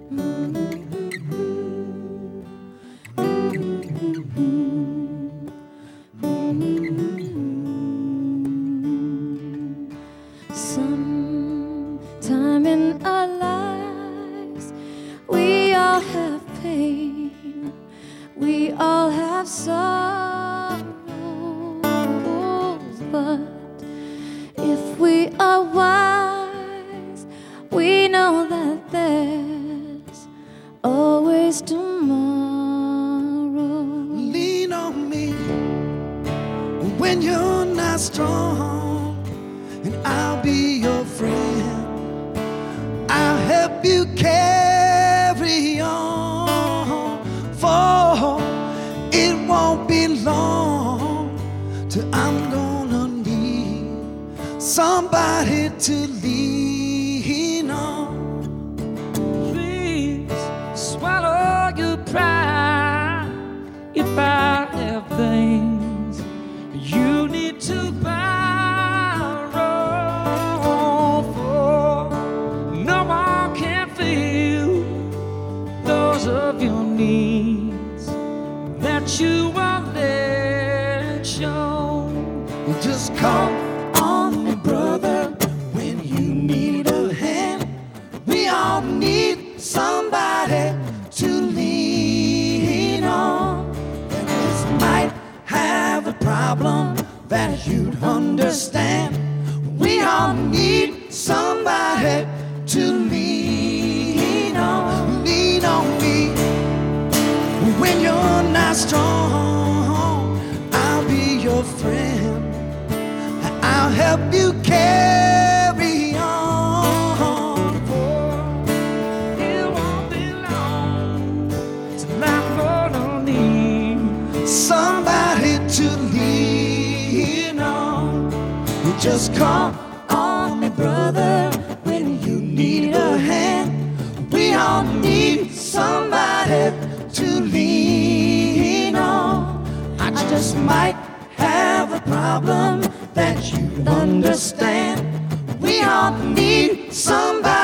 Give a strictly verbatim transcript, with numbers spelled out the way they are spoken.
Sometime in our lives, we all have pain, we all have sorrows, but if we are wise, we know that there's always tomorrow. Lean on me when you're not strong, and I'll be your friend. I'll help you carry on, for it won't be long till I'm gonna need somebody to lean on. Please swallow your pride. If I have things you need to borrow, for no one can feel those of your needs that you won't let show. Just call on me, brother, when you need a hand. We all need somebody to lean on. And this might have a problem that you'd understand. We all need somebody to lean on. Lean on me when you're not strong. I'll be your friend. I'll help you carry on, for It won't be long till I'm gonna need somebody to lean on. You just call on me, brother, when you need a hand. We all need somebody to lean on. I just might have a problem that you understand. We all need somebody